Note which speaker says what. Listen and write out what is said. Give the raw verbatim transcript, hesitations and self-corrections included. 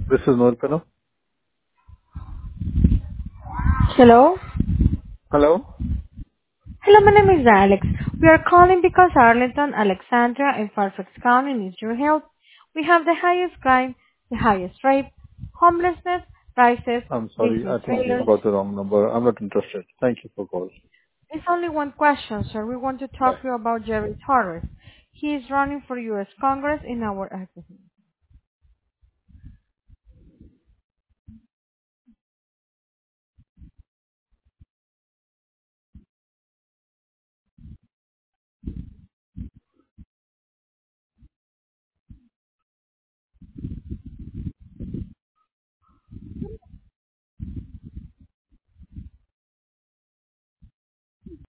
Speaker 1: This is Norpana.
Speaker 2: Hello?
Speaker 1: Hello?
Speaker 2: Hello, my name is Alex. We are calling because Arlington, Alexandria, and Fairfax County needs your help. We have the highest crime, the highest rape, homelessness, prices,
Speaker 1: I'm sorry.
Speaker 2: missing
Speaker 1: I think you
Speaker 2: trailers.
Speaker 1: got the wrong number. I'm not interested. Thank you for calling.
Speaker 2: It's only one question, sir. We want to
Speaker 1: Bye.
Speaker 2: talk to you about Jerry Torres. He is running for U S Congress in our area.